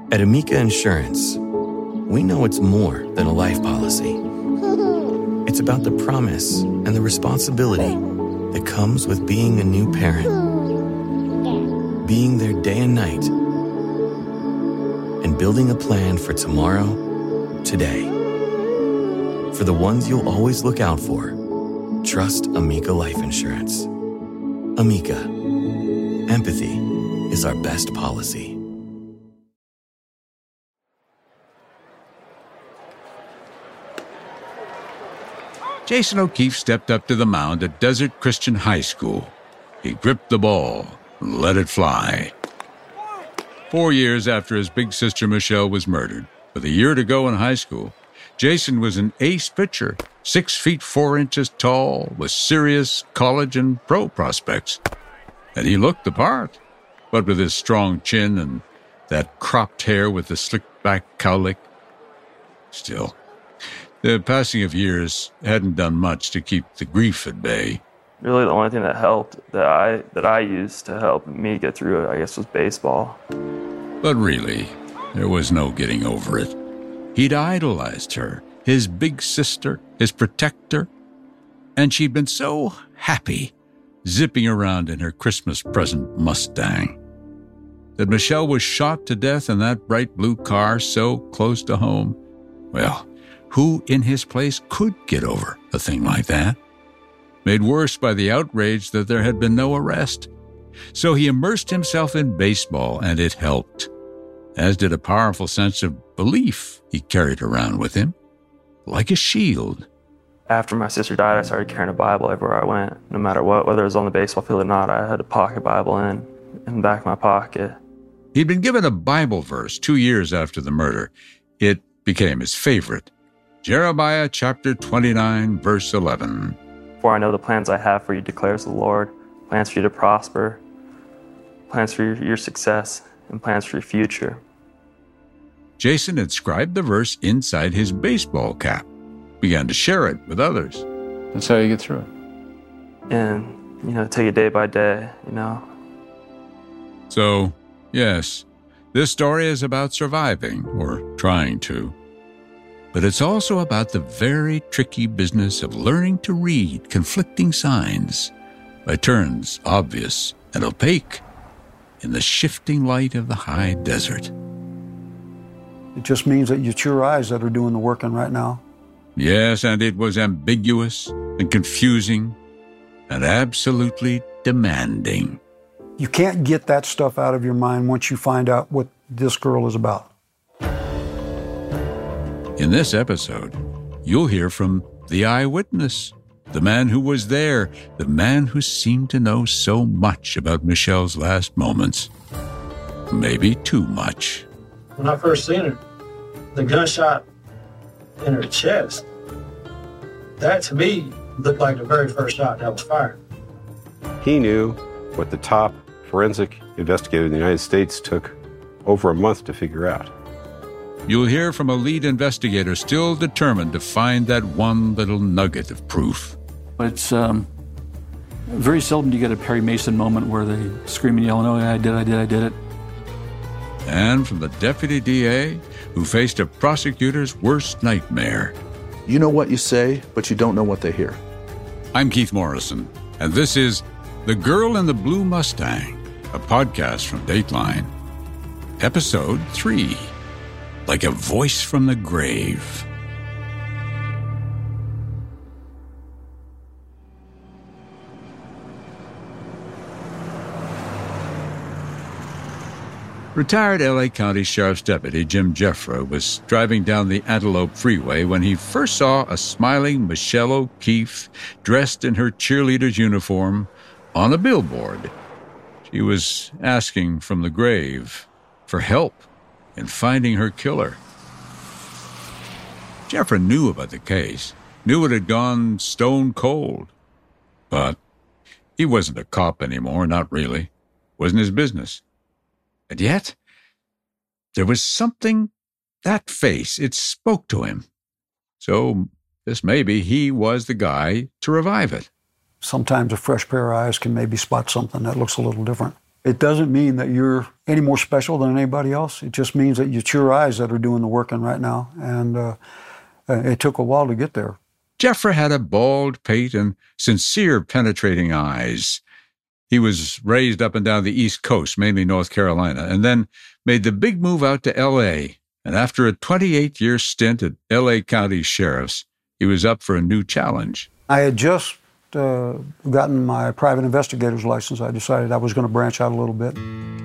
At Amica Insurance, we know it's more than a life policy. It's about the promise and the responsibility that comes with being a new parent. Being there day and night, and building a plan for tomorrow, today. For the ones you'll always look out for, trust Amica Life Insurance. Amica. Empathy is our best policy. Jason O'Keefe stepped up to the mound at Desert Christian High School. He gripped the ball and let it fly. 4 years after his big sister Michelle was murdered, with a year to go in high school, Jason was an ace pitcher, 6 feet 4 inches tall, with serious college and pro prospects. And he looked the part, what with his strong chin and that cropped hair with the slicked-back cowlick. Still, the passing of years hadn't done much to keep the grief at bay. Really, the only thing that helped, that I used to help me get through it, I guess, was baseball. But really, there was no getting over it. He'd idolized her, his big sister, his protector, and she'd been so happy zipping around in her Christmas present Mustang. That Michelle was shot to death in that bright blue car so close to home. Well, who in his place could get over a thing like that? Made worse by the outrage that there had been no arrest. So he immersed himself in baseball, and it helped, as did a powerful sense of belief he carried around with him, like a shield. After my sister died, I started carrying a Bible everywhere I went. No matter what, whether it was on the baseball field or not, I had a pocket Bible in the back of my pocket. He'd been given a Bible verse 2 years after the murder. It became his favorite. Jeremiah chapter 29, verse 11. For I know the plans I have for you, declares the Lord, plans for you to prosper, plans for your success, and plans for your future. Jason inscribed the verse inside his baseball cap, began to share it with others. That's how you get through it. And, take it day by day, So, yes, this story is about surviving, or trying to. But it's also about the very tricky business of learning to read conflicting signs, by turns obvious and opaque, in the shifting light of the high desert. It just means that it's your eyes that are doing the working right now. Yes, and it was ambiguous and confusing and absolutely demanding. You can't get that stuff out of your mind once you find out what this girl is about. In this episode, you'll hear from the eyewitness, the man who was there, the man who seemed to know so much about Michelle's last moments. Maybe too much. When I first seen her, the gunshot in her chest, that to me looked like the very first shot that was fired. He knew what the top forensic investigator in the United States took over a month to figure out. You'll hear from a lead investigator still determined to find that one little nugget of proof. It's very seldom you get a Perry Mason moment where they scream and yell, "Oh, I did it." And from the deputy DA who faced a prosecutor's worst nightmare. You know what you say, but you don't know what they hear. I'm Keith Morrison, and this is The Girl in the Blue Mustang, a podcast from Dateline. Episode 3. Like a voice from the grave. Retired L.A. County Sheriff's Deputy Jim Jeffra was driving down the Antelope Freeway when he first saw a smiling Michelle O'Keefe dressed in her cheerleader's uniform on a billboard. She was asking from the grave for help in finding her killer. Jeffra knew about the case, knew it had gone stone cold. But he wasn't a cop anymore, not really. Wasn't his business. And yet, there was something, that face, it spoke to him. So, this maybe he was the guy to revive it. Sometimes a fresh pair of eyes can maybe spot something that looks a little different. It doesn't mean that you're any more special than anybody else. It just means that it's your eyes that are doing the working right now. And it took a while to get there. Jeffra had a bald pate and sincere, penetrating eyes. He was raised up and down the East Coast, mainly North Carolina, and then made the big move out to L.A. And after a 28-year stint at L.A. County Sheriff's, he was up for a new challenge. I had just gotten my private investigator's license. I decided I was going to branch out a little bit.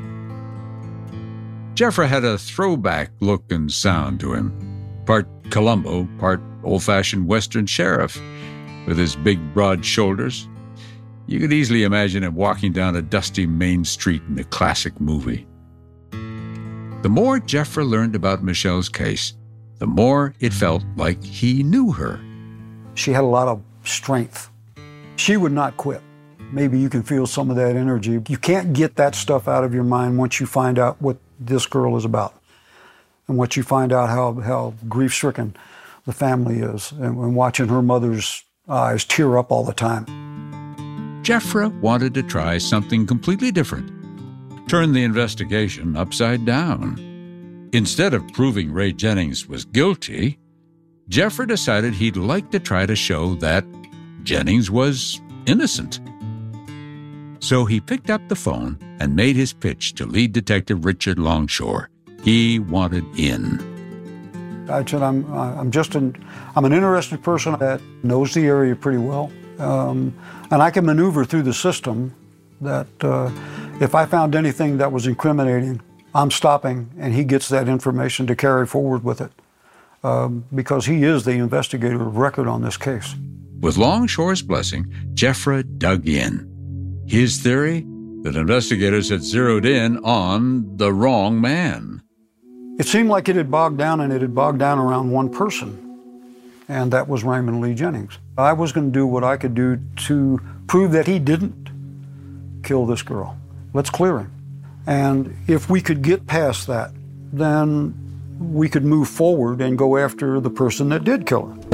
Jeffra had a throwback look and sound to him. Part Columbo, part old-fashioned Western sheriff. With his big, broad shoulders, you could easily imagine him walking down a dusty main street in a classic movie. The more Jeffra learned about Michelle's case, the more it felt like he knew her. She had a lot of strength. She would not quit. Maybe you can feel some of that energy. You can't get that stuff out of your mind once you find out what this girl is about. And once you find out how grief-stricken the family is, and watching her mother's eyes tear up all the time. Jeffra wanted to try something completely different. Turn the investigation upside down. Instead of proving Ray Jennings was guilty, Jeffra decided he'd like to try to show that Jennings was innocent. So he picked up the phone and made his pitch to lead detective Richard Longshore. He wanted in. I said, I'm an interested person that knows the area pretty well, and I can maneuver through the system. That if I found anything that was incriminating, I'm stopping, and he gets that information to carry forward with it, because he is the investigator of record on this case. With Longshore's blessing, Jeffra dug in. His theory? That investigators had zeroed in on the wrong man. It seemed like it had bogged down, and it had bogged down around one person, and that was Raymond Lee Jennings. I was going to do what I could do to prove that he didn't kill this girl. Let's clear him. And if we could get past that, then we could move forward and go after the person that did kill her.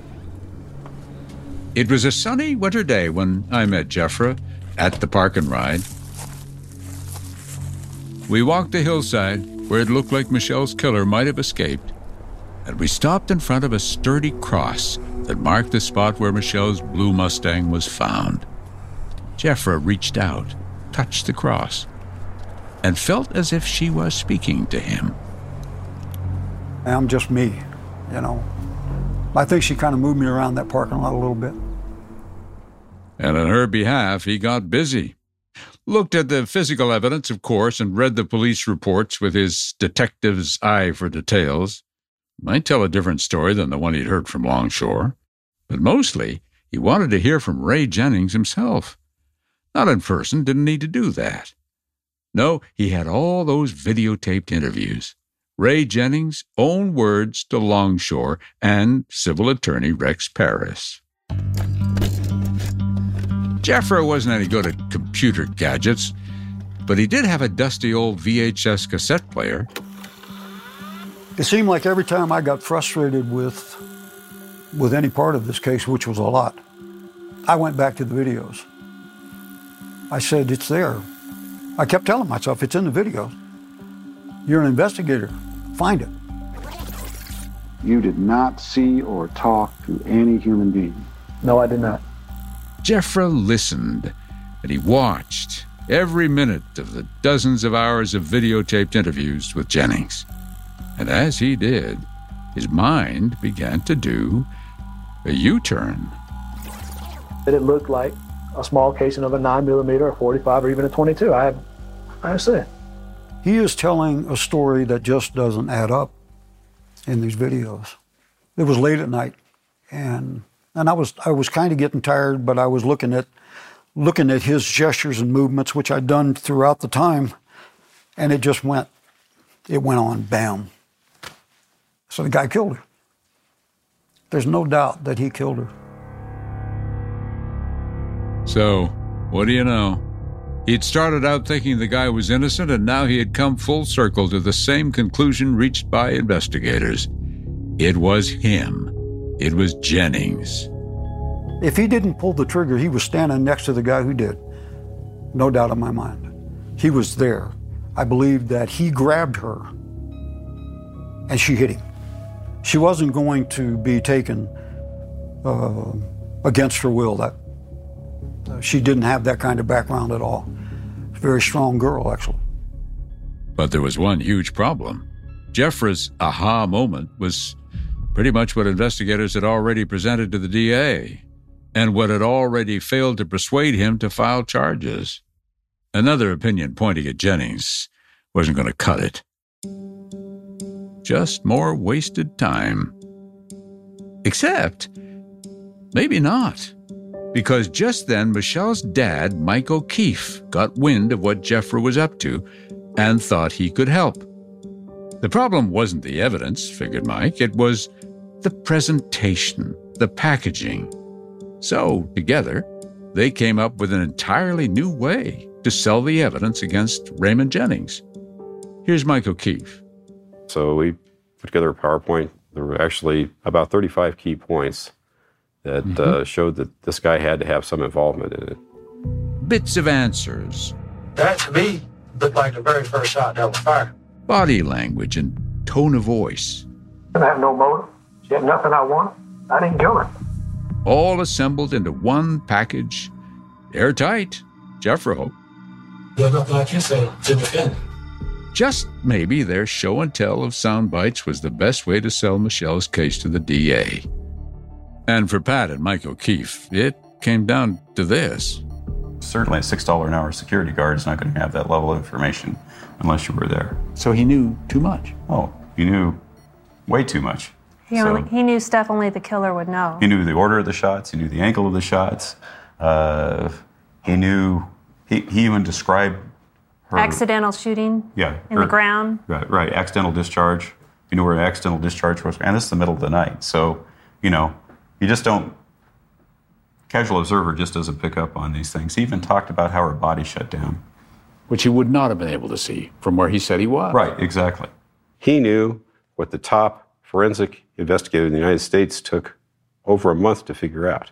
It was a sunny winter day when I met Jeffra at the Park and Ride. We walked the hillside where it looked like Michelle's killer might have escaped, and we stopped in front of a sturdy cross that marked the spot where Michelle's blue Mustang was found. Jeffra reached out, touched the cross, and felt as if she was speaking to him. I'm just me, you know. I think she kind of moved me around that parking lot a little bit. And on her behalf, he got busy. Looked at the physical evidence, of course, and read the police reports with his detective's eye for details. Might tell a different story than the one he'd heard from Longshore. But mostly, he wanted to hear from Ray Jennings himself. Not in person, didn't need to do that. No, he had all those videotaped interviews. Ray Jennings' own words to Longshore and civil attorney Rex Paris. Jeffra wasn't any good at computer gadgets, but he did have a dusty old VHS cassette player. It seemed like every time I got frustrated with any part of this case, which was a lot, I went back to the videos. I said, it's there. I kept telling myself, it's in the videos. You're an investigator. Find it. You did not see or talk to any human being. No, I did not. Jeffra listened, and he watched every minute of the dozens of hours of videotaped interviews with Jennings. And as he did, his mind began to do a U-turn. It looked like a small casing of a 9mm, a 45, or even a 22. I see. He is telling a story that just doesn't add up in these videos. It was late at night, and I was kind of getting tired, but I was looking at his gestures and movements, which I'd done throughout the time, and it went on, bam. So the guy killed her. There's no doubt that he killed her. So, what do you know? He'd started out thinking the guy was innocent, and now he had come full circle to the same conclusion reached by investigators. It was him. It was Jennings. If he didn't pull the trigger, he was standing next to the guy who did. No doubt in my mind. He was there. I believe that he grabbed her and she hit him. She wasn't going to be taken against her will. That she didn't have that kind of background at all. A very strong girl, actually. But there was one huge problem. Jeffra's aha moment was pretty much what investigators had already presented to the DA, and what had already failed to persuade him to file charges. Another opinion pointing at Jennings wasn't going to cut it. Just more wasted time. Except, maybe not. Because just then, Michelle's dad, Mike O'Keefe, got wind of what Jeffra was up to and thought he could help. The problem wasn't the evidence, figured Mike. It was the presentation, the packaging. So, together, they came up with an entirely new way to sell the evidence against Raymond Jennings. Here's Mike O'Keefe. So we put together a PowerPoint. There were actually about 35 key points that showed that this guy had to have some involvement in it. Bits of answers. That, to me, looked like the very first shot that was fired. Body language and tone of voice. I have no motive. She had nothing I wanted. I didn't kill her. All assembled into one package. Airtight. Jeffra hoped. There's nothing I can say to defend it. Just maybe their show and tell of sound bites was the best way to sell Michelle's case to the DA. And for Pat and Mike O'Keefe, it came down to this. Certainly a $6 an hour security guard is not going to have that level of information unless you were there. So he knew too much. Oh, he knew way too much. He knew stuff only the killer would know. He knew the order of the shots. He knew the angle of the shots. He even described her accidental shooting in the ground. Right, accidental discharge. You knew where an accidental discharge was. And it's the middle of the night. So, you just don't, casual observer just doesn't pick up on these things. He even talked about how her body shut down. Which he would not have been able to see from where he said he was. Right, exactly. He knew what the top forensic investigator in the United States took over a month to figure out.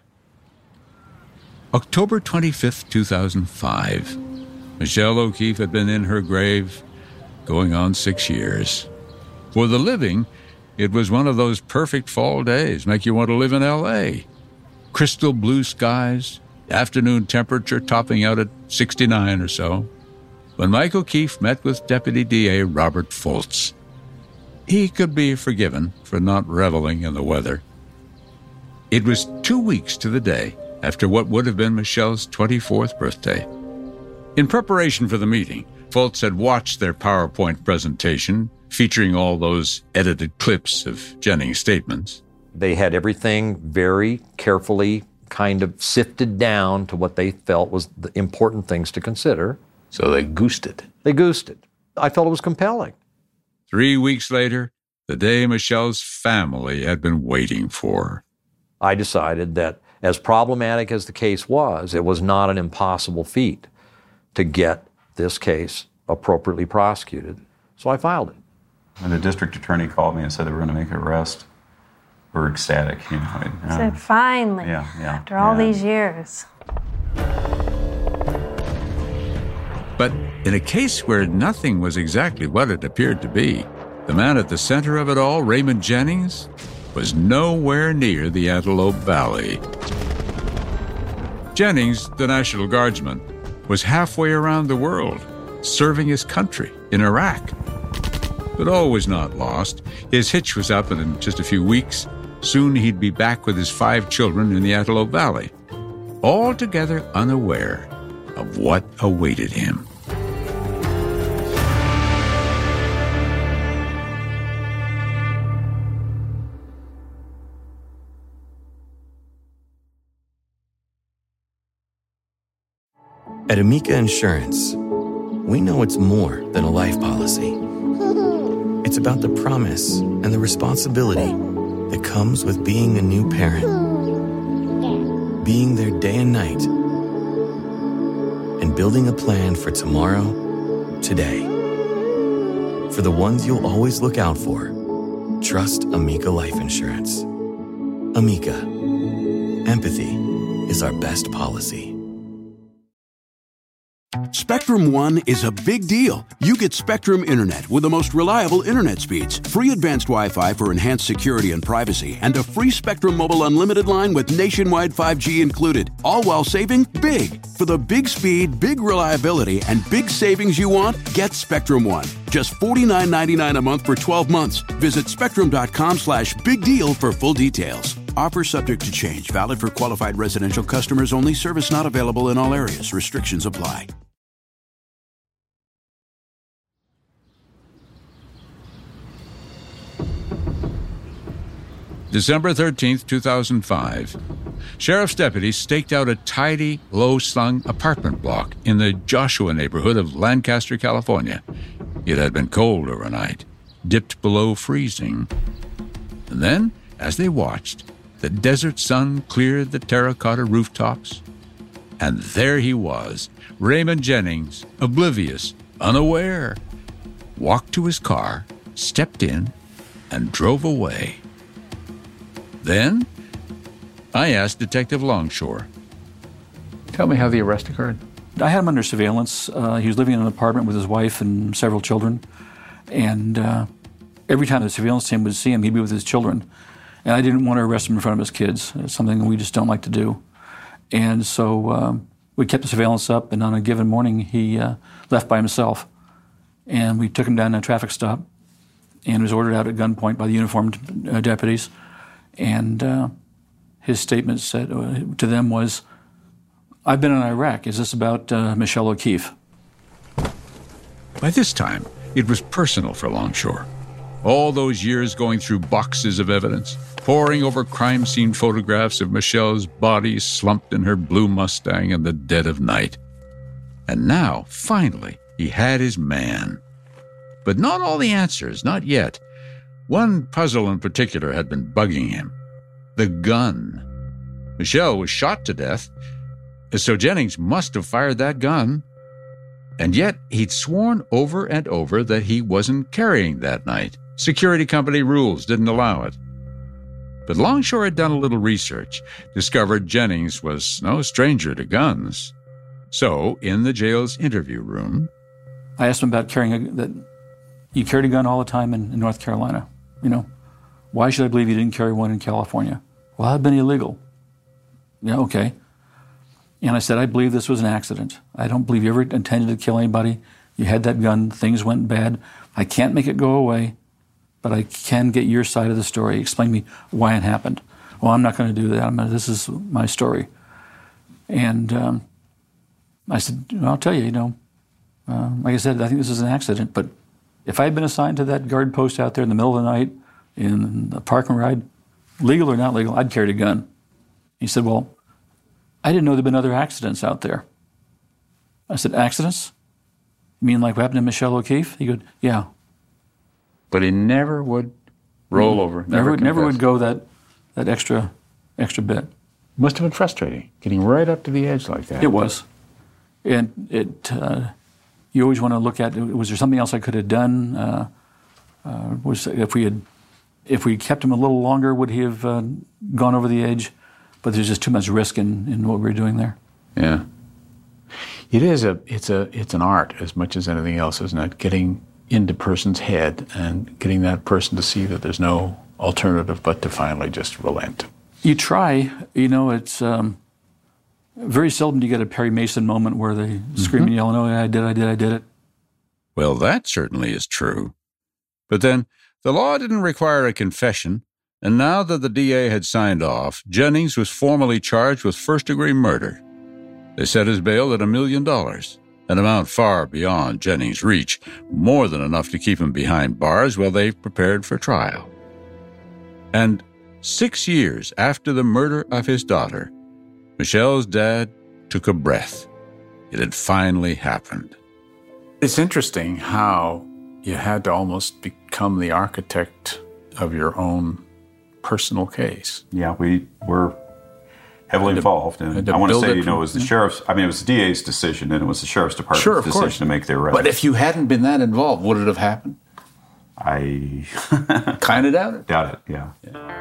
October 25th, 2005. Michelle O'Keefe had been in her grave going on 6 years. For the living, it was one of those perfect fall days, make you want to live in L.A. Crystal blue skies, afternoon temperature topping out at 69 or so, when Mike O'Keefe met with Deputy DA Robert Foltz. He could be forgiven for not reveling in the weather. It was 2 weeks to the day after what would have been Michelle's 24th birthday. In preparation for the meeting, Foltz had watched their PowerPoint presentation featuring all those edited clips of Jennings' statements. They had everything very carefully kind of sifted down to what they felt was the important things to consider. So they goosed it. They goosed it. I felt it was compelling. 3 weeks later, the day Michelle's family had been waiting for. I decided that as problematic as the case was, it was not an impossible feat to get this case appropriately prosecuted. So I filed it. When the district attorney called me and said they were going to make an arrest, we were ecstatic, Said, finally, after all these years. But in a case where nothing was exactly what it appeared to be, the man at the center of it all, Raymond Jennings, was nowhere near the Antelope Valley. Jennings, the National Guardsman, was halfway around the world, serving his country in Iraq. But all was not lost. His hitch was up, and in just a few weeks, soon he'd be back with his 5 children in the Antelope Valley, altogether unaware of what awaited him. At Amica Insurance, we know it's more than a life policy. It's about the promise and the responsibility that comes with being a new parent. Being there day and night. And building a plan for tomorrow, today. For the ones you'll always look out for, trust Amica Life Insurance. Amica. Empathy is our best policy. Spectrum One is a big deal. You get Spectrum Internet with the most reliable internet speeds, free advanced Wi-Fi for enhanced security and privacy, and a free Spectrum Mobile Unlimited line with nationwide 5G included, all while saving big. For the big speed, big reliability, and big savings you want, get Spectrum One. Just $49.99 a month for 12 months. Visit spectrum.com/big deal for full details. Offer subject to change. Valid for qualified residential customers only. Service not available in all areas. Restrictions apply. December 13th, 2005. Sheriff's deputies staked out a tidy, low-slung apartment block in the Joshua neighborhood of Lancaster, California. It had been cold overnight, dipped below freezing. And then, as they watched, the desert sun cleared the terracotta rooftops. And there he was, Raymond Jennings, oblivious, unaware. Walked to his car, stepped in, and drove away. Then, I asked Detective Longshore. Tell me how the arrest occurred. I had him under surveillance. He was living in an apartment with his wife and several children. And every time the surveillance team would see him, he'd be with his children. And I didn't want to arrest him in front of his kids. It's something we just don't like to do. And so we kept the surveillance up, and on a given morning, he left by himself. And we took him down to a traffic stop and was ordered out at gunpoint by the uniformed deputies. And his statement said to them was, "I've been in Iraq. Is this about Michelle O'Keefe?" By this time, it was personal for Longshore. All those years going through boxes of evidence, poring over crime scene photographs of Michelle's body slumped in her blue Mustang in the dead of night. And now, finally, he had his man. But not all the answers, not yet. One puzzle in particular had been bugging him. The gun. Michelle was shot to death, so Jennings must have fired that gun. And yet he'd sworn over and over that he wasn't carrying that night. Security company rules didn't allow it. But Longshore had done a little research, discovered Jennings was no stranger to guns. So, in the jail's interview room, I asked him about carrying that you carried a gun all the time in North Carolina. You know, why should I believe you didn't carry one in California? Well, I've been illegal. Yeah, okay. And I said, I believe this was an accident. I don't believe you ever intended to kill anybody. You had that gun, things went bad. I can't make it go away, but I can get your side of the story. Explain to me why it happened. Well, I'm not going to do that. This is my story. And I said, I'll tell you, like I said, I think this is an accident, but if I had been assigned to that guard post out there in the middle of the night in a park and ride, legal or not legal, I'd carried a gun. He said, well, I didn't know there'd been other accidents out there. I said, accidents? You mean like what happened to Michelle O'Keefe? He goes, yeah. But he never would roll over. Never would go that extra bit. Must have been frustrating, getting right up to the edge like that. It was. And you always want to look at, was there something else I could have done? If we kept him a little longer, would he have gone over the edge? But there's just too much risk in what we were doing there. Yeah. It is it's an art as much as anything else, isn't it? Getting into person's head and getting that person to see that there's no alternative but to finally just relent. You try, it's very seldom do you get a Perry Mason moment where they scream and yell, "Oh, I did it." Well, that certainly is true. But then, the law didn't require a confession, and now that the DA had signed off, Jennings was formally charged with first-degree murder. They set his bail at $1 million, an amount far beyond Jennings' reach, more than enough to keep him behind bars while they prepared for trial. And 6 years after the murder of his daughter, Michelle's dad took a breath. It had finally happened. It's interesting how you had to almost become the architect of your own personal case. Yeah, we were heavily involved. And I want to say, it was the sheriff's, it was the DA's decision, and it was the sheriff's department's decision to make the arrest. But if you hadn't been that involved, would it have happened? I kind of doubt it. Doubt it, yeah.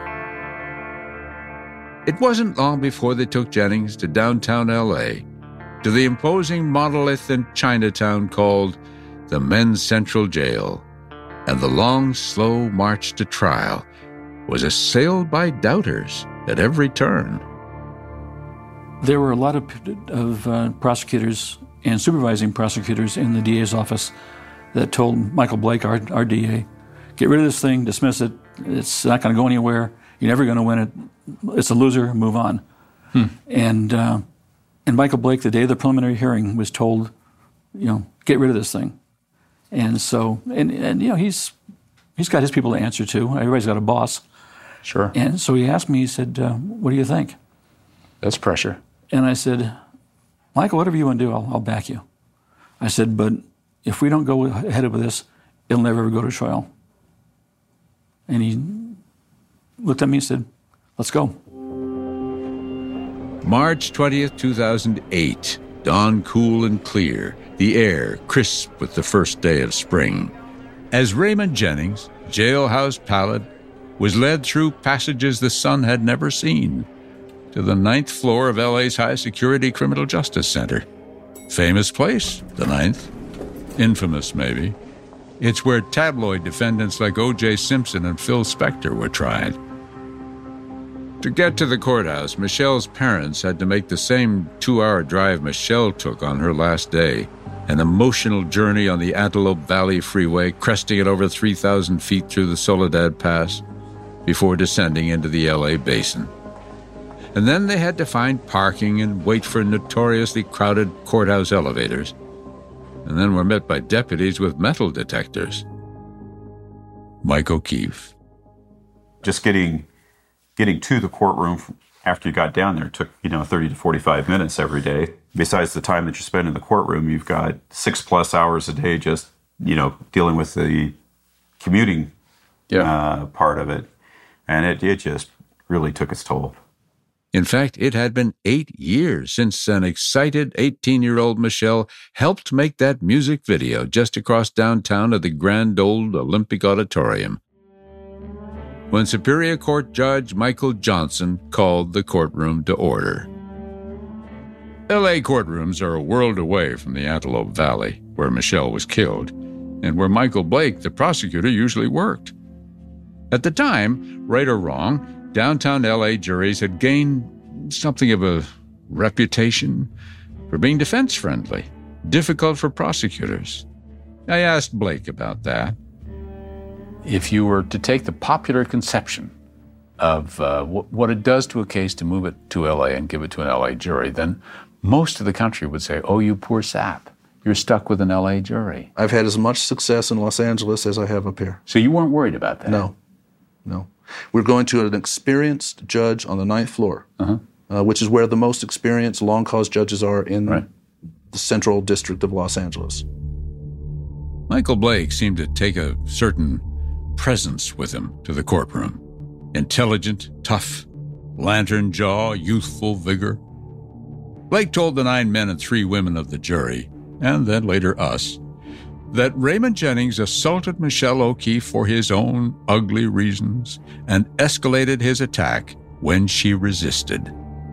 It wasn't long before they took Jennings to downtown L.A., to the imposing monolith in Chinatown called the Men's Central Jail, and the long, slow march to trial was assailed by doubters at every turn. There were a lot of prosecutors and supervising prosecutors in the DA's office that told Michael Blake, our DA, get rid of this thing, dismiss it, it's not going to go anywhere, you're never going to win it, it's a loser, move on. And Michael Blake, the day of the preliminary hearing, was told, get rid of this thing. And so, and he's got his people to answer to. Everybody's got a boss. Sure. And so he asked me, he said, what do you think? That's pressure. And I said, Michael, whatever you want to do, I'll back you. I said, but if we don't go ahead with this, it'll never go to trial. And he looked at me and said, let's go. March 20th, 2008. Dawn cool and clear, the air crisp with the first day of spring. As Raymond Jennings, jailhouse pallid, was led through passages the sun had never seen to the 9th floor of LA's high-security criminal justice center. Famous place, the 9th. Infamous, maybe. It's where tabloid defendants like O.J. Simpson and Phil Spector were tried. To get to the courthouse, Michelle's parents had to make the same 2-hour drive Michelle took on her last day, an emotional journey on the Antelope Valley Freeway, cresting it over 3,000 feet through the Soledad Pass, before descending into the L.A. basin. And then they had to find parking and wait for notoriously crowded courthouse elevators, and then were met by deputies with metal detectors. Mike O'Keefe. Just getting to the courtroom after you got down there took 30 to 45 minutes every day. Besides the time that you spend in the courtroom, you've got 6+ hours a day just dealing with the commuting part of it, and it just really took its toll. In fact, it had been 8 years since an excited 18-year-old Michelle helped make that music video just across downtown at the grand old Olympic Auditorium, when Superior Court Judge Michael Johnson called the courtroom to order. L.A. courtrooms are a world away from the Antelope Valley, where Michelle was killed, and where Michael Blake, the prosecutor, usually worked. At the time, right or wrong, downtown L.A. juries had gained something of a reputation for being defense-friendly, difficult for prosecutors. I asked Blake about that. If you were to take the popular conception of what it does to a case to move it to L.A. and give it to an L.A. jury, then most of the country would say, oh, you poor sap, you're stuck with an L.A. jury. I've had as much success in Los Angeles as I have up here. So you weren't worried about that? No. We're going to an experienced judge on the 9th floor, which is where the most experienced long cause judges are in the Central District of Los Angeles. Michael Blake seemed to take a certain presence with him to the courtroom. Intelligent, tough, lantern jaw, youthful vigor. Blake told the 9 men and 3 women of the jury, and then later us, that Raymond Jennings assaulted Michelle O'Keefe for his own ugly reasons and escalated his attack when she resisted.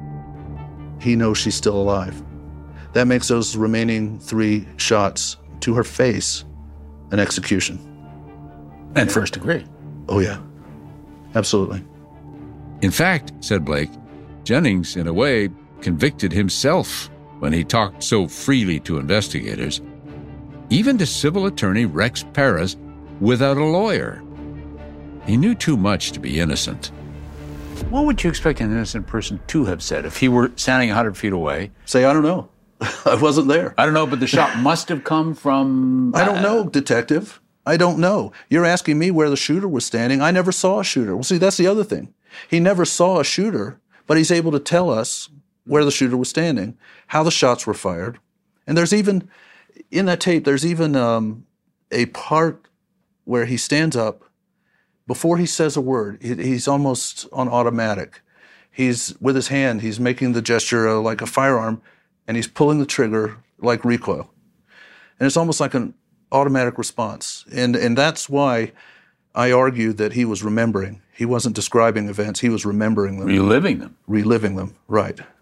He knows she's still alive. That makes those remaining 3 shots to her face an execution. And first degree. Oh, yeah. Absolutely. In fact, said Blake, Jennings, in a way, convicted himself when he talked so freely to investigators, even to civil attorney Rex Perez, without a lawyer. He knew too much to be innocent. What would you expect an innocent person to have said if he were standing 100 feet away? Say, I don't know. I wasn't there. I don't know, but the shot must have come from... I don't know, detective. I don't know. You're asking me where the shooter was standing. I never saw a shooter. Well, see, that's the other thing. He never saw a shooter, but he's able to tell us where the shooter was standing, how the shots were fired. And there's even... in that tape, there's even a part where he stands up. Before he says a word, he's almost on automatic. He's, with his hand, he's making the gesture like a firearm, and he's pulling the trigger like recoil. And it's almost like an automatic response. And that's why I argued that he was remembering. He wasn't describing events, he was remembering them. Reliving them. Reliving them, right.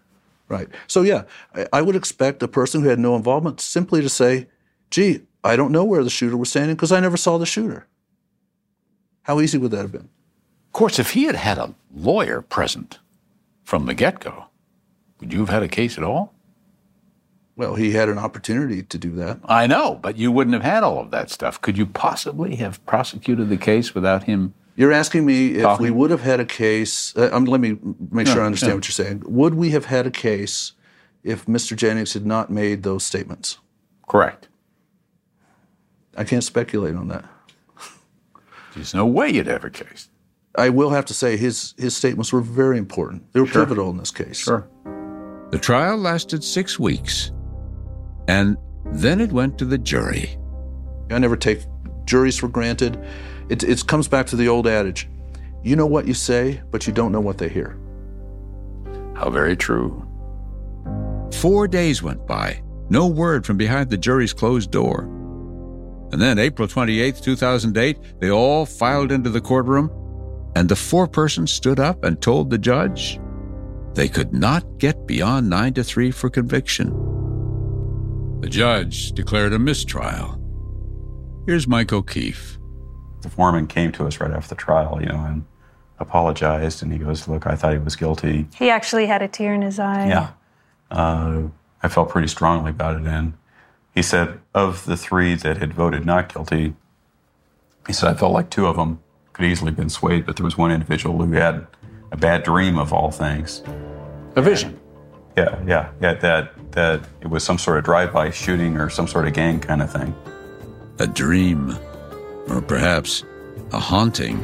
Right. So, yeah, I would expect a person who had no involvement simply to say, gee, I don't know where the shooter was standing because I never saw the shooter. How easy would that have been? Of course, if he had had a lawyer present from the get-go, would you have had a case at all? Well, he had an opportunity to do that. I know, but you wouldn't have had all of that stuff. Could you possibly have prosecuted the case without him? You're asking me if talking? we would have had a case. Let me make sure I understand what you're saying. Would we have had a case if Mr. Jennings had not made those statements? Correct. I can't speculate on that. There's no way you'd have a case. I will have to say his statements were very important. They were pivotal in this case. Sure. The trial lasted 6 weeks, and then it went to the jury. I never take juries for granted. It comes back to the old adage, you know what you say, but you don't know what they hear. How very true. 4 days went by, no word from behind the jury's closed door. And then April 28, 2008, they all filed into the courtroom, and the foreperson stood up and told the judge they could not get beyond 9-3 for conviction. The judge declared a mistrial. Here's Mike O'Keefe. The foreman came to us right after the trial, and apologized, and he goes, look, I thought he was guilty. He actually had a tear in his eye. Yeah. I felt pretty strongly about it, and he said of the 3 that had voted not guilty, he said, I felt like 2 of them could easily have been swayed, but there was one individual who had a bad dream of all things. A vision. Yeah, that it was some sort of drive-by shooting or some sort of gang kind of thing. A dream, or perhaps a haunting.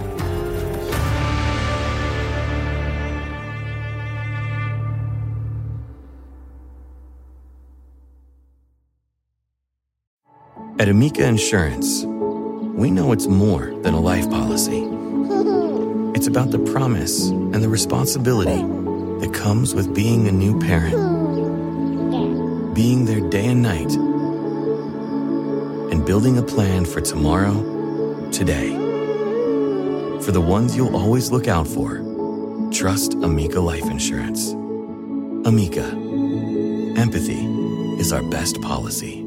At Amica Insurance, we know it's more than a life policy. It's about the promise and the responsibility that comes with being a new parent. Being there day and night. And building a plan for tomorrow, today. For the ones you'll always look out for, trust Amica Life Insurance. Amica. Empathy is our best policy.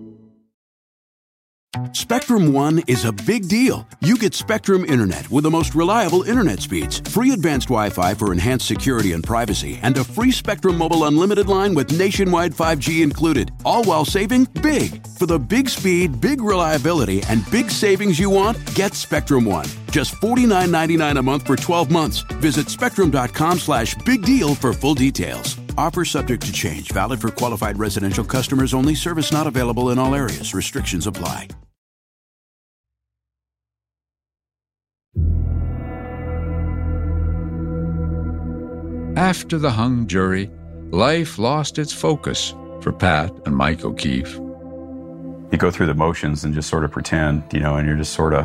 Spectrum One is a big deal. You get Spectrum Internet with the most reliable internet speeds, free advanced Wi-Fi for enhanced security and privacy, and a free Spectrum Mobile Unlimited line with nationwide 5G included, all while saving big. For the big speed, big reliability, and big savings you want, get Spectrum One. Just $49.99 a month for 12 months. Visit spectrum.com/big deal for full details. Offer subject to change. Valid for qualified residential customers only. Service not available in all areas. Restrictions apply. After the hung jury, life lost its focus for Pat and Mike O'Keefe. You go through the motions and just sort of pretend, and you're just sort of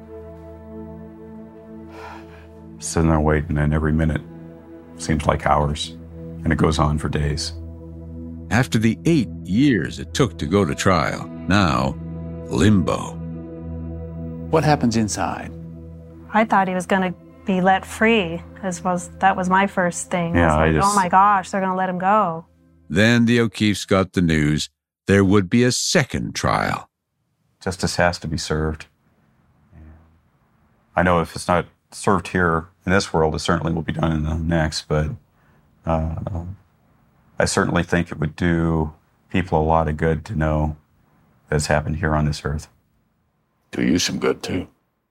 sitting there waiting, and every minute seems like hours, and it goes on for days. After the 8 years it took to go to trial, now limbo. What happens inside? I thought he was going to be let free, that was my first thing. Yeah, oh my gosh, they're going to let him go. Then the O'Keefes got the news there would be a second trial. Justice has to be served. I know if it's not served here in this world, it certainly will be done in the next, but I certainly think it would do people a lot of good to know that's happened here on this earth. Do you some good, too.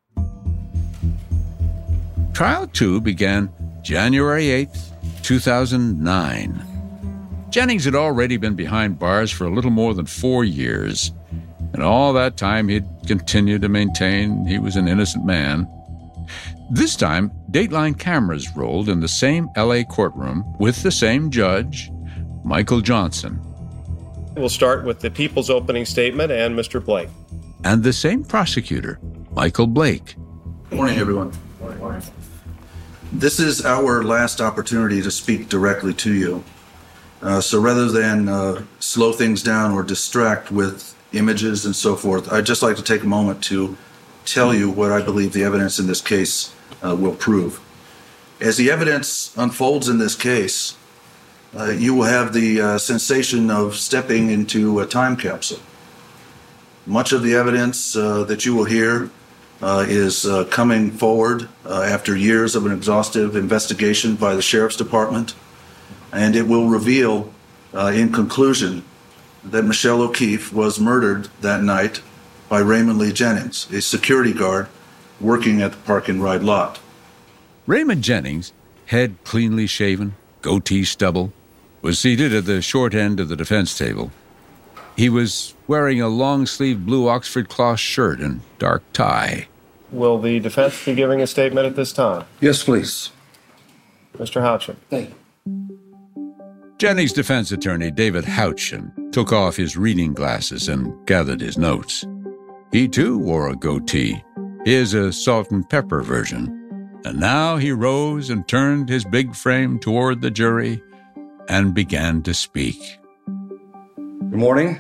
Trial 2 began January 8th, 2009. Jennings had already been behind bars for a little more than 4 years, and all that time he'd continued to maintain he was an innocent man. This time, Dateline cameras rolled in the same L.A. courtroom with the same judge, Michael Johnson. We'll start with the people's opening statement and Mr. Blake. And the same prosecutor, Michael Blake. Good morning, everyone. Good morning. This is our last opportunity to speak directly to you. So rather than slow things down or distract with images and so forth, I'd just like to take a moment to tell you what I believe the evidence in this case will prove. As the evidence unfolds in this case, you will have the sensation of stepping into a time capsule. Much of the evidence that you will hear is coming forward after years of an exhaustive investigation by the Sheriff's Department, and it will reveal, in conclusion, that Michelle O'Keefe was murdered that night by Raymond Lee Jennings, a security guard working at the park and ride lot. Raymond Jennings, head cleanly shaven, goatee stubble, was seated at the short end of the defense table. He was wearing a long-sleeved blue Oxford cloth shirt and dark tie. Will the defense be giving a statement at this time? Yes, please. Mr. Houchin. Thank you. Jennings' defense attorney, David Houchin, took off his reading glasses and gathered his notes. He, too, wore a goatee, his a salt and pepper version. And now he rose and turned his big frame toward the jury and began to speak. Good morning.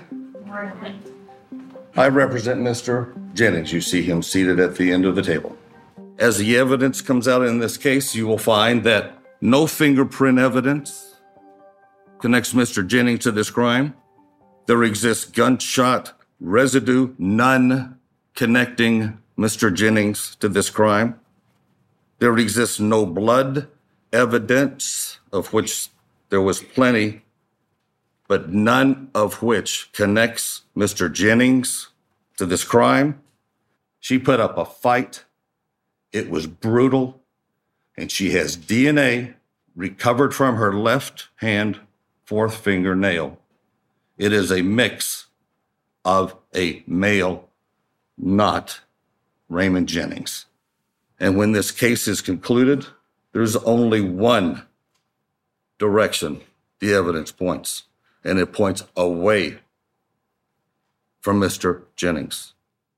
I represent Mr. Jennings. You see him seated at the end of the table. As the evidence comes out in this case, you will find that no fingerprint evidence connects Mr. Jennings to this crime. There exists gunshot residue, none connecting Mr. Jennings to this crime. There exists no blood evidence, of which there was plenty, but none of which connects Mr. Jennings to this crime. She put up a fight. It was brutal, and she has DNA recovered from her left hand fourth fingernail. It is a mix of a male, not Raymond Jennings. And when this case is concluded, there's only one direction the evidence points, and it points away from Mr. Jennings.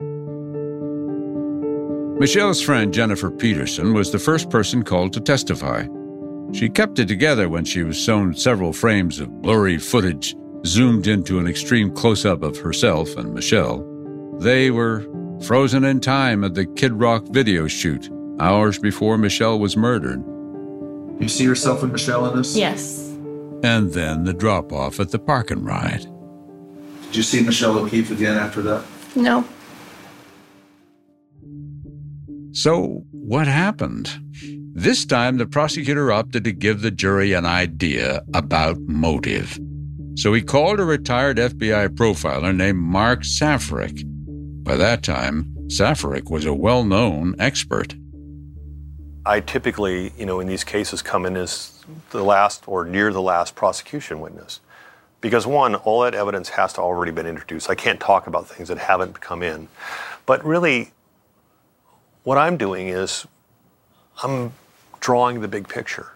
Michelle's friend Jennifer Peterson was the first person called to testify. She kept it together when she was shown several frames of blurry footage zoomed into an extreme close-up of herself and Michelle. They were frozen in time at the Kid Rock video shoot, hours before Michelle was murdered. You see yourself and Michelle in this? Yes. And then the drop-off at the park and ride. Did you see Michelle O'Keefe again after that? No. So, what happened? This time, the prosecutor opted to give the jury an idea about motive. So he called a retired FBI profiler named Mark Safaric. By that time, Safaric was a well-known expert. I typically, in these cases come in as the last or near the last prosecution witness. Because one, all that evidence has to already been introduced. I can't talk about things that haven't come in. But really, what I'm doing is I'm drawing the big picture.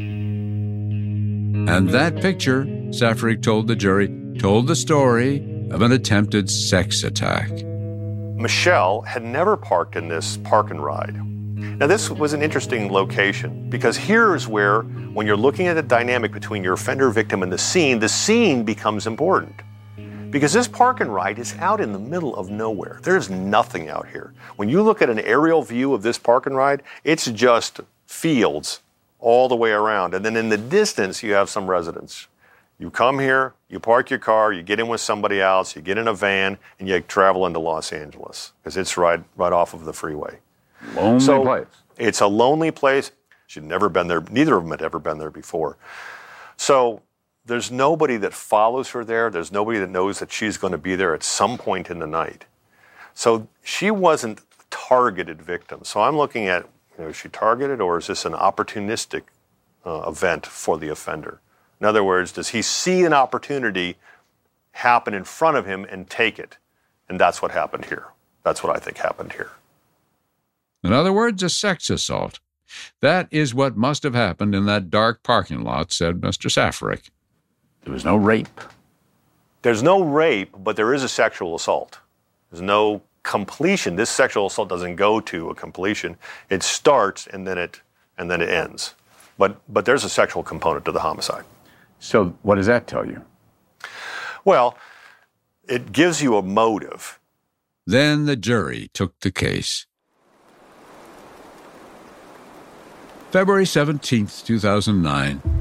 And that picture, Safaric told the jury, told the story of an attempted sex attack. Michelle had never parked in this park and ride. Now, this was an interesting location because here's where, when you're looking at the dynamic between your offender victim and the scene becomes important. Because this park and ride is out in the middle of nowhere. There's nothing out here. When you look at an aerial view of this park and ride, it's just fields all the way around. And then in the distance, you have some residents. You come here, you park your car, you get in with somebody else, you get in a van, and you travel into Los Angeles because it's right off of the freeway. Lonely place. It's a lonely place. She'd never been there. Neither of them had ever been there before. So there's nobody that follows her there. There's nobody that knows that she's going to be there at some point in the night. So she wasn't a targeted victim. So I'm looking at, is she targeted or is this an opportunistic event for the offender? In other words, does he see an opportunity happen in front of him and take it? And that's what happened here. That's what I think happened here. In other words, a sex assault. That is what must have happened in that dark parking lot, said Mr. Safaric. There was no rape. There's no rape, but there is a sexual assault. There's no completion. This sexual assault doesn't go to a completion. It starts and then it ends. But there's a sexual component to the homicide. So what does that tell you? Well, it gives you a motive. Then the jury took the case. February 17th, 2009.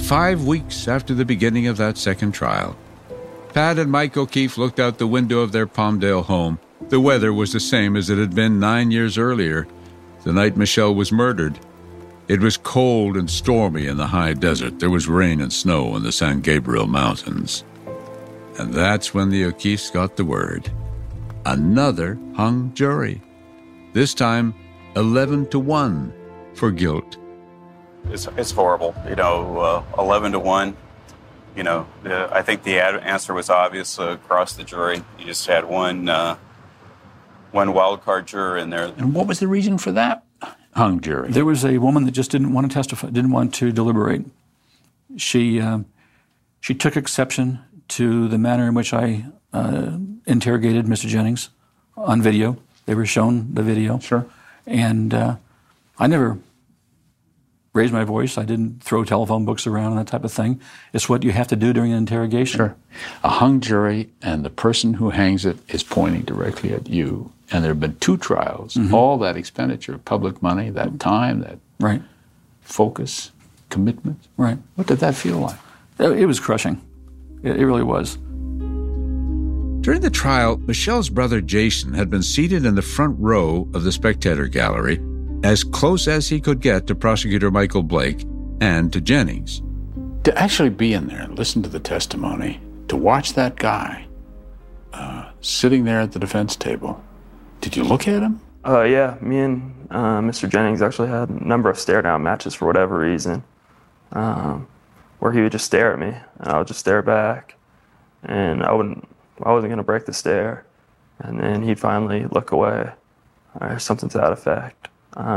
5 weeks after the beginning of that second trial. Pat and Mike O'Keefe looked out the window of their Palmdale home. The weather was the same as it had been 9 years earlier, the night Michelle was murdered. It was cold and stormy in the high desert. There was rain and snow in the San Gabriel Mountains. And that's when the O'Keefes got the word. Another hung jury. This time, 11-1 for guilt. It's horrible, 11-1. I think the answer was obvious across the jury. You just had one wild card juror in there. And what was the reason for that hung jury? There was a woman that just didn't want to testify, didn't want to deliberate. She took exception to the manner in which I interrogated Mr. Jennings on video. They were shown the video. Sure. And I never raised my voice. I didn't throw telephone books around and that type of thing. It's what you have to do during an interrogation. Sure. A hung jury, and the person who hangs it is pointing directly at you. And there have been 2 trials. Mm-hmm. All that expenditure, public money, that time, that right. focus, commitment. Right. What did that feel like? It was crushing. It really was. During the trial, Michelle's brother Jason had been seated in the front row of the spectator gallery, as close as he could get to prosecutor Michael Blake and to Jennings. To actually be in there and listen to the testimony, to watch that guy sitting there at the defense table, did you look at him? Yeah, me and Mr. Jennings actually had a number of stare-down matches for whatever reason, where he would just stare at me, and I would just stare back, and I wasn't going to break the stare, and then he'd finally look away, or something to that effect.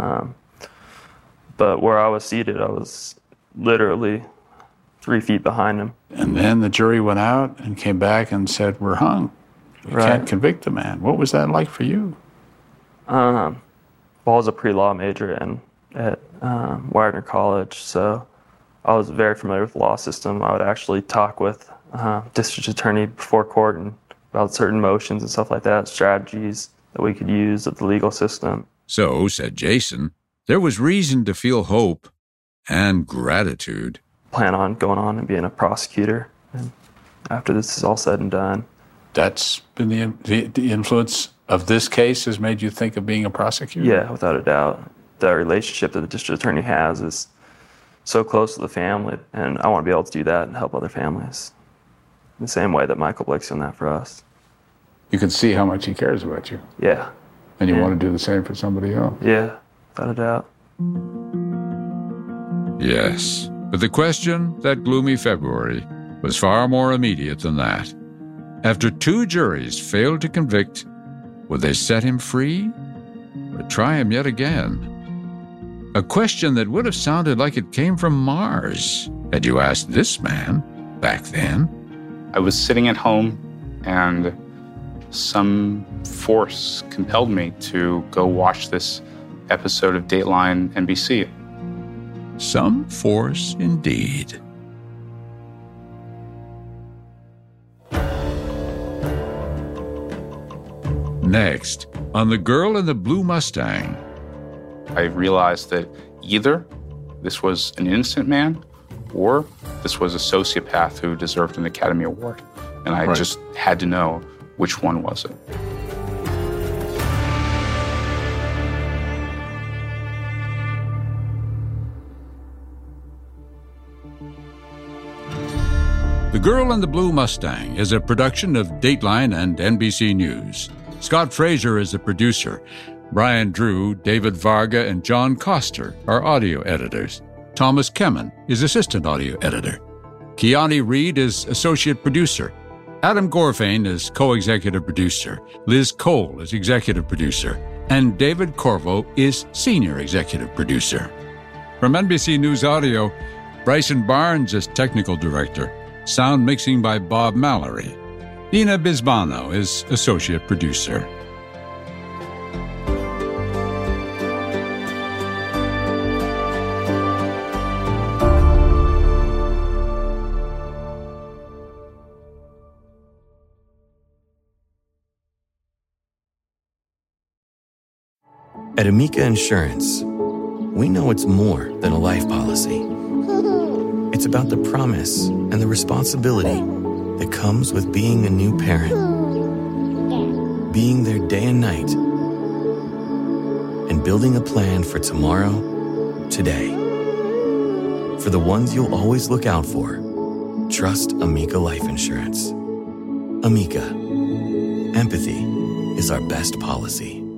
But where I was seated, I was literally 3 feet behind him. And then the jury went out and came back and said, we're hung. We can't convict the man. What was that like for you? Well, I was a pre-law major at Wagner College, so I was very familiar with the law system. I would actually talk with district attorney before court and about certain motions and stuff like that, strategies that we could use of the legal system. So, said Jason, there was reason to feel hope and gratitude. Plan on going on and being a prosecutor and after this is all said and done. That's been the influence of this case has made you think of being a prosecutor? Yeah, without a doubt. The relationship that the district attorney has is so close to the family, and I want to be able to do that and help other families the same way that Michael Blake's doing that for us. You can see how much he cares about you. Yeah. And you want to do the same for somebody else. Yeah, without a doubt. Yes, but the question that gloomy February was far more immediate than that. After 2 juries failed to convict, would they set him free or try him yet again? A question that would have sounded like it came from Mars had you asked this man back then. I was sitting at home and some force compelled me to go watch this episode of Dateline NBC. Some force indeed. Next, on The Girl in the Blue Mustang. I realized that either this was an innocent man or this was a sociopath who deserved an Academy Award. And I just had to know which one was it. The Girl in the Blue Mustang is a production of Dateline and NBC News. Scott Fraser is the producer. Brian Drew, David Varga, and John Coster are audio editors. Thomas Kemen is assistant audio editor. Kiani Reed is associate producer. Adam Gorfain is co-executive producer. Liz Cole is executive producer. And David Corvo is senior executive producer. From NBC News Audio, Bryson Barnes is technical director. Sound mixing by Bob Mallory. Dina Bisbano is associate producer. At Amica Insurance, we know it's more than a life policy. It's about the promise and the responsibility that comes with being a new parent. Being there day and night. And building a plan for tomorrow, today. For the ones you'll always look out for, trust Amica Life Insurance. Amica. Empathy is our best policy.